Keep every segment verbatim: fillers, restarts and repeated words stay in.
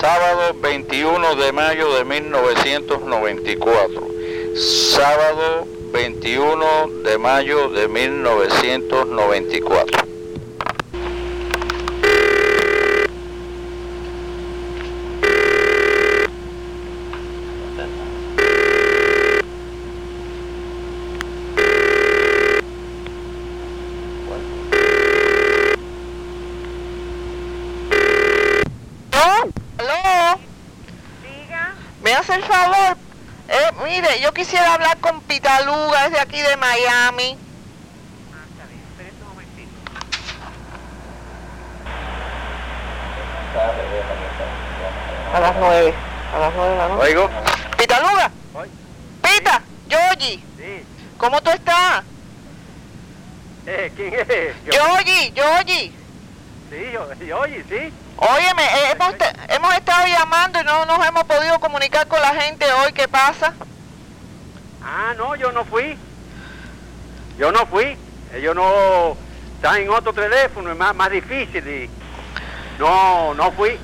sábado veintiuno de mayo de mil novecientos noventa y cuatro. Sábado veintiuno de mayo de mil novecientos noventa y cuatro. El favor, eh, mire, yo quisiera hablar con Pitaluga, desde aquí de Miami. Ah, está bien, espere un momentito. A las nueve, a las nueve de la noche. Oigo. Pitaluga. ¿Hoy? Pita, Yogi, Sí. ¿cómo tú estás? Eh, ¿quién es? Yo- Yogi, Yogi. Sí, yo, yo, oye, sí. Óyeme, eh, hemos, te- hemos estado llamando y no nos hemos podido comunicar con la gente hoy. ¿Qué pasa? Ah, no, yo no fui. Yo no fui. Ellos no están en otro teléfono, es más, más difícil y no, no fui.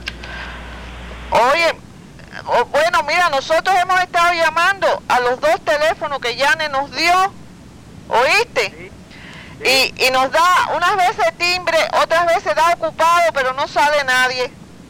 Oye, o- bueno, mira, nosotros hemos estado llamando a los dos teléfonos que Yane nos dio, ¿oíste? Sí. Y, y nos da unas veces timbre, otras veces da ocupado, pero no sale nadie.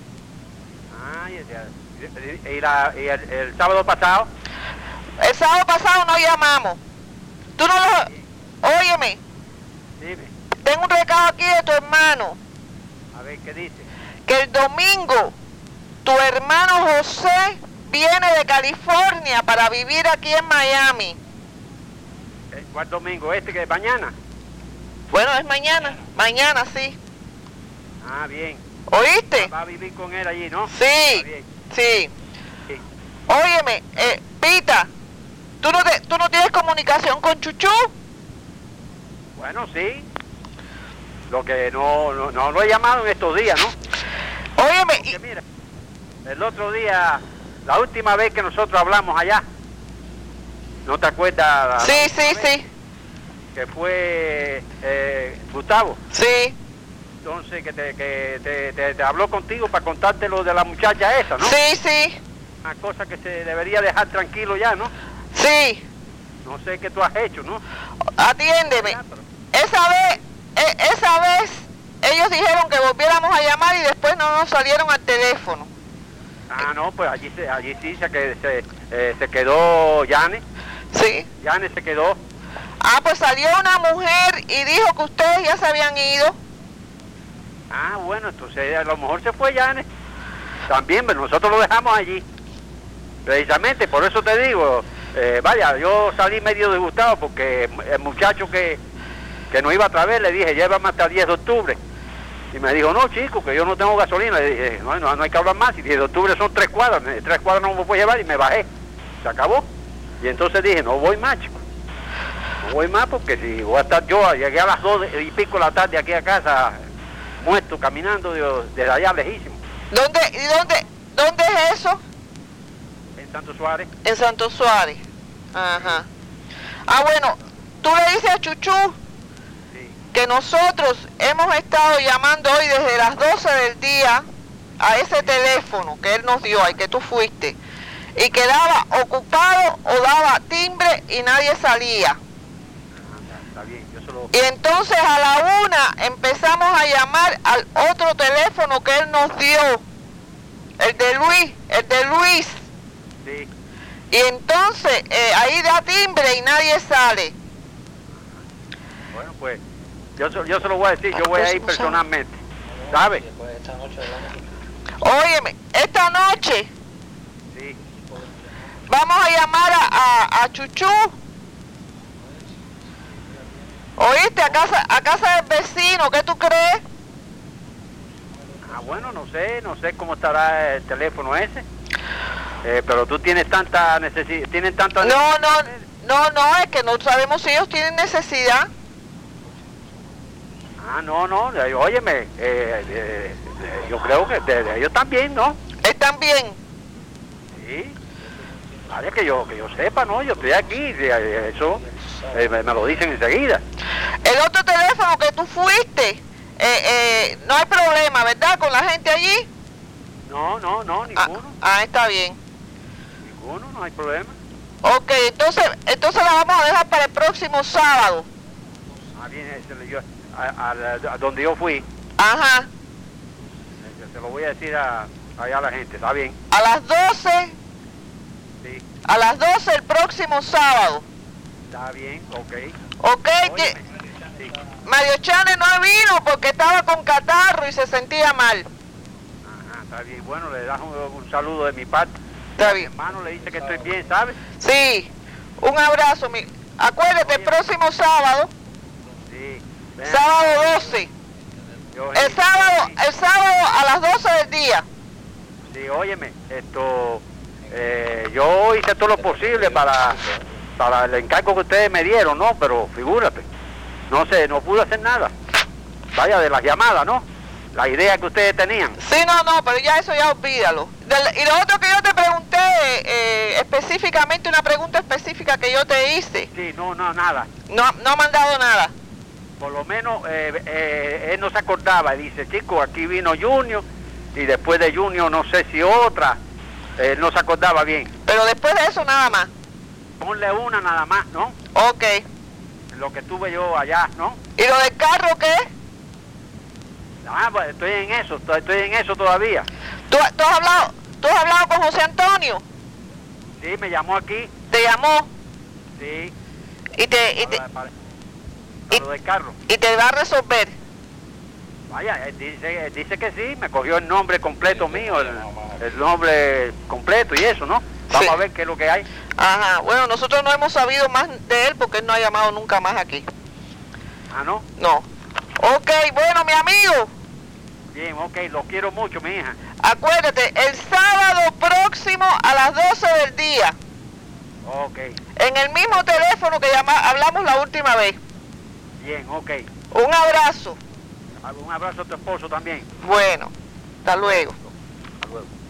Ah, y, y- y la- y el, el sábado pasado. El sábado pasado no llamamos. Tú no lo... Óyeme, Dime, tengo un recado aquí de tu hermano, a ver qué dice. que el domingo tu hermano José viene de California para vivir aquí en Miami. Eh, ¿Cuál domingo? ¿Este que es mañana? Bueno, es mañana, mañana sí. Ah, bien. ¿Oíste? Va a vivir con él allí, ¿no? Sí, Está bien. sí. Sí. Óyeme, eh, Pita, ¿tú no, te- ¿tú no tienes comunicación con Chuchú? Bueno, sí. Lo que no, no, no lo he llamado en estos días, ¿no? Óyeme, Porque y- mira, el otro día, la última vez que nosotros hablamos allá, ¿no te acuerdas? la- sí, la sí, última vez? sí, Que fue eh, Gustavo. sí, Entonces, que, te, que te, te- te habló contigo para contarte lo de la muchacha esa, ¿no? sí, sí, Una cosa que se debería dejar tranquilo ya, ¿no? sí, No sé qué tú has hecho, ¿no? atiéndeme. Ya, pero- Esa vez, e- esa vez, ellos dijeron que volviéramos a llamar y después no nos salieron al teléfono. Ah, no, pues allí, se, allí sí se, que, se, eh, se quedó Yane. Sí. Yane se quedó. Ah, pues salió una mujer y dijo que ustedes ya se habían ido. Ah, bueno, entonces a lo mejor se fue Yane. También, pero nosotros lo dejamos allí. Precisamente, por eso te digo, eh, vaya, yo salí medio disgustado porque el muchacho que, que nos iba a traer le dije, llévame hasta el diez de octubre. Y me dijo, no, chico, que yo no tengo gasolina. Le dije, no, no, no hay que hablar más. Y diez de octubre son tres cuadras, eh, tres cuadras no me puedo llevar y me bajé. Se acabó. Y entonces dije, no voy más, chico. No voy más porque si voy a estar yo, llegué a las dos y pico de la tarde aquí a casa, muerto, caminando de- desde allá lejísimo, ¿Dónde, y dónde, dónde es eso? en Santo Suárez. En Santo Suárez. Ajá. Ah, bueno, tú le dices a Chuchú Sí. que nosotros hemos estado llamando hoy desde las doce del día a ese teléfono que él nos dio, al que tú fuiste, y que daba ocupado o daba timbre y nadie salía. Anda, está bien, yo se lo... Y entonces a la una empezamos a llamar al otro teléfono que él nos dio, el de Luis, el de Luis. Sí. Y entonces eh, ahí da timbre y nadie sale. Bueno, pues, yo, se- yo se lo voy a decir, yo voy a ir personalmente, ¿sabes? Óyeme, esta noche Sí. vamos a llamar a, a, a Chuchú. ¿Oíste? A casa, a casa del vecino, ¿qué tú crees? Ah, bueno, no sé, no sé cómo estará el teléfono ese. Eh, pero tú tienes tanta necesidad, tienen tanta No, no, no, no, es que no sabemos si ellos tienen necesidad. Ah, no, no, eh, óyeme, eh, eh, eh, yo creo que de- de ellos también, ¿no? Están bien. Sí. Vale, que yo, que yo sepa, ¿no? Yo estoy aquí, eh, eso eh, me, me lo dicen enseguida. El otro teléfono que tú fuiste, eh, eh, no hay problema, ¿verdad? Con la gente allí. No, no, no, Ah, ninguno. ah, está bien. Ninguno, no hay problema. Ok, entonces, entonces la vamos a dejar para el próximo sábado. Ah, bien, ese, yo, a, a- a donde yo fui, Ajá. ese, se lo voy a decir a, allá a la gente, ¿está bien? A las doce, Sí, a las doce el próximo sábado. está bien, ok. Ok, Óyeme, que sí, Mario Chane no vino porque estaba con catarro y se sentía mal. ajá, está bien. Bueno, le das un, un saludo de mi parte. Está Mi bien. hermano le dice que estoy bien, ¿sabes? Sí, un abrazo. Mi... Acuérdate, el Oye. próximo sábado, Sí. ven sábado acá, doce. yo- El sí, sábado, sí, el sábado a las doce del día. Sí, óyeme, esto, eh, yo hice todo lo posible para, para el encargo que ustedes me dieron, ¿no? Pero figúrate, no sé, no pude hacer nada. Vaya, de las llamadas, ¿no? La idea que ustedes tenían. Sí, no, no, pero ya eso ya olvídalo. Del- y lo otro que yo te pregunté, eh, específicamente, una pregunta específica que yo te hice, Sí, no, no, nada. no, no me han dado nada. Por lo menos eh, eh, él no se acordaba. Dice, chico, aquí vino Junior y después de Junior no sé si otra. Él no se acordaba bien. Pero después de eso nada más. Ponle una nada más, ¿no? Ok. Lo que tuve yo allá, ¿no? ¿Y lo del carro qué? Ah, pues estoy en eso, estoy, estoy en eso todavía. ¿Tú, tú has hablado, ¿Tú has hablado con José Antonio? Sí, me llamó aquí, ¿Te llamó? sí, Y te, y te, para, para- y- para lo del carro. y te va a resolver. Vaya, él dice, él dice que sí, me cogió el nombre completo mío, el, el nombre completo y eso, ¿no? Vamos Sí. a ver qué es lo que hay. Ajá. Bueno, nosotros no hemos sabido más de él porque él no ha llamado nunca más aquí. Ah, ¿no? No. Ok, bueno, mi amigo, Bien, ok, lo quiero mucho, mi hija. acuérdate, el sábado próximo a las doce del día, Ok, en el mismo teléfono que llama, hablamos la última vez. bien, ok. Un abrazo. Un abrazo a tu esposo también. Bueno, hasta luego. Hasta luego.